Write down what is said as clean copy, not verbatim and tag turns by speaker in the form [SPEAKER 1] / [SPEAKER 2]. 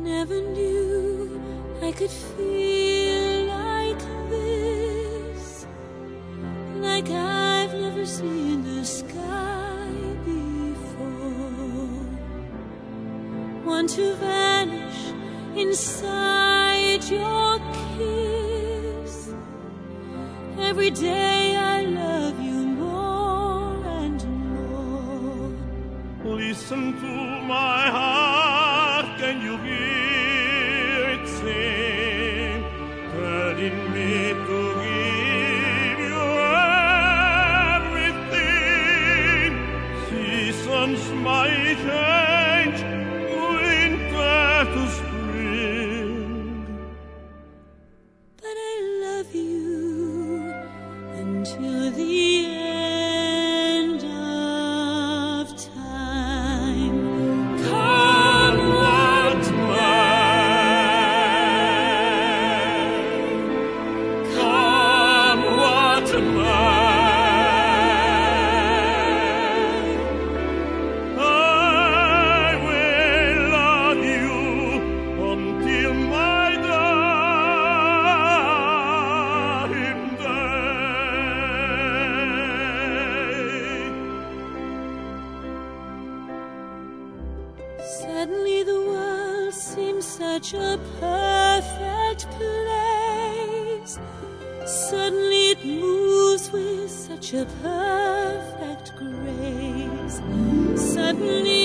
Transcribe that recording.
[SPEAKER 1] never knew I could feel like this, like I've never seen the sky before. Want to vanish inside your kiss. Every day I love you more and more.
[SPEAKER 2] Listen to my heart, can you hear it sing? Turning me to give you everything. Seasons might change, winter to spring,
[SPEAKER 1] but I love you until the end of time. Come what may,
[SPEAKER 2] come what may. I will love you until my dying day.
[SPEAKER 1] Suddenly the world seems such a perfect place. Suddenly it moves with such a perfect grace. Suddenly